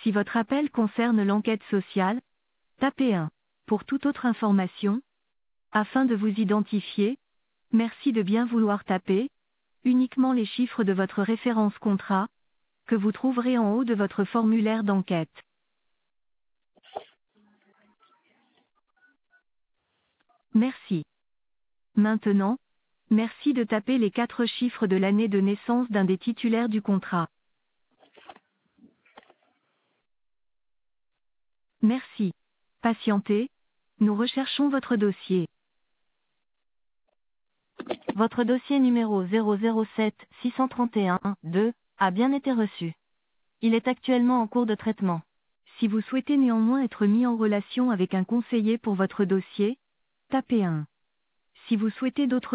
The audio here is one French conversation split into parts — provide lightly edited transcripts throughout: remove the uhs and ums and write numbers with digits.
Si votre appel concerne l'enquête sociale, tapez 1. Pour toute autre information, afin de vous identifier, merci de bien vouloir taper uniquement les chiffres de votre référence contrat, que vous trouverez en haut de votre formulaire d'enquête. Merci. Maintenant, merci de taper les 4 chiffres de l'année de naissance d'un des titulaires du contrat. Merci. Patientez, nous recherchons votre dossier. Votre dossier numéro 007 631 2 a bien été reçu. Il est actuellement en cours de traitement. Si vous souhaitez néanmoins être mis en relation avec un conseiller pour votre dossier, tapez 1. Si vous souhaitez d'autres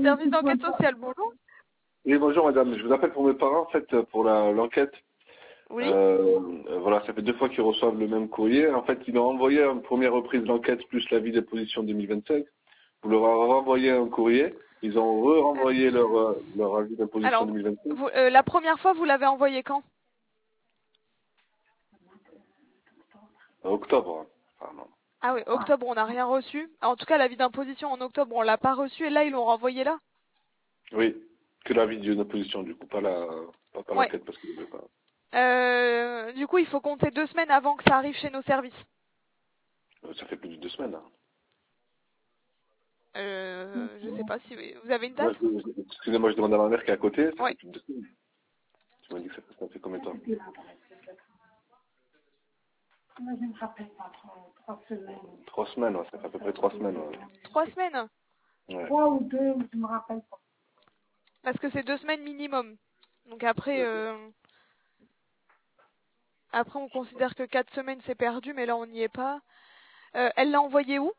service d'enquête sociale, bonjour. Oui, bonjour madame, je vous appelle pour mes parents en fait pour l'enquête. Oui. Voilà, ça fait 2 fois qu'ils reçoivent le même courrier. En fait, ils m'ont envoyé une première reprise d'enquête plus l'avis des positions 2025. Vous leur avez renvoyé un courrier. Ils ont renvoyé leur avis d'imposition Alors, 2025 la première fois, vous l'avez envoyé quand? en octobre. Enfin, non. Ah oui, octobre, on n'a rien reçu. En tout cas, l'avis d'imposition en octobre, on l'a pas reçu et là, ils l'ont renvoyé là. Oui, que l'avis d'imposition du coup, pas Ouais. l'enquête parce que je pas. Du coup, il faut compter 2 semaines avant que ça arrive chez nos services. Ça fait plus de 2 semaines. Hein. Je sais pas si vous avez une Moi, date? excusez-moi, je demande à ma mère qui est à côté. Ça fait Ouais. plus de 2 semaines. Tu m'as dit que ça fait combien de temps? Moi, je ne me rappelle pas, 3 semaines. 3 semaines, ouais, ça fait à peu près 3 semaines. Ouais. 3 semaines? Ouais. 3 ou 2, je ne me rappelle pas. Parce que c'est 2 semaines minimum. Donc après, on considère que 4 semaines c'est perdu, mais là on n'y est pas. Elle l'a envoyé où?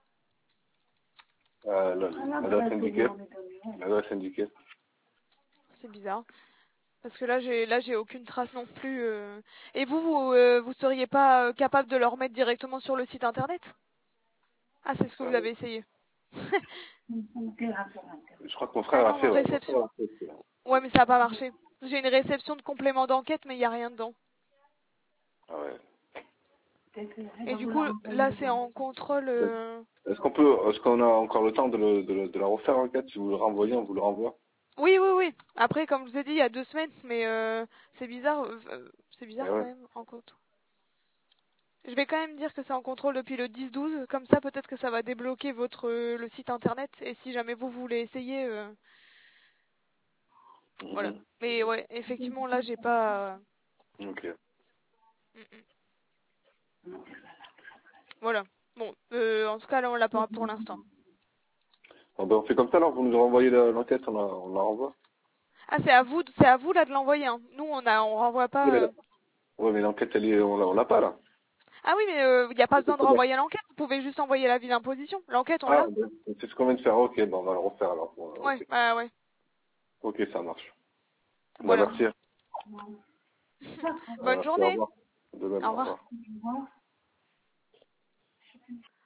L'adresse indiquée. L'adresse indiquée. C'est bizarre. Parce que là j'ai aucune trace non plus. Et vous seriez pas capable de le remettre directement sur le site internet? Ah, c'est ce que vous avez essayé. Je crois que mon Ah frère a non, fait. Ouais. Mon frère réception. a fait, c'est- Ouais, mais ça n'a pas marché. J'ai une réception de complément d'enquête, mais il n'y a rien dedans. Ah ouais. Et du coup, là c'est en contrôle. Est-ce qu'on a encore le temps de la refaire l'enquête? Si vous le renvoyez, on vous le renvoie. Oui, oui, oui. Après, comme je vous ai dit, il y a 2 semaines, mais c'est bizarre. C'est Eh bizarre quand ouais. même en compte. Je vais quand même dire que c'est en contrôle depuis le 10-12. Comme ça, peut-être que ça va débloquer le site internet. Et si jamais vous voulez essayer, voilà. Mhm. Mais ouais, effectivement, là, j'ai pas. Ok. Mm, mm. Voilà. Bon, en tout cas, là, on l'a pas pour l'instant. Bon, ben, on fait comme ça alors, vous nous renvoyez l'enquête, on la renvoie. Ah, c'est à vous là de l'envoyer. Hein. Nous, on renvoie pas. Oui, ouais, mais l'enquête, on l'a pas là. Ah oui, mais il n'y a pas besoin de renvoyer l'enquête. Vous pouvez juste envoyer l'avis d'imposition. L'enquête, on Ah, l'a. ben, c'est ce qu'on vient de faire. Ok, bon, on va le refaire alors. Bon, Ouais, ok. bah ouais. Ok, ça marche. Ben, Voilà. merci. Bonne Merci, au journée. revoir. De même, Au au revoir. revoir. Au revoir.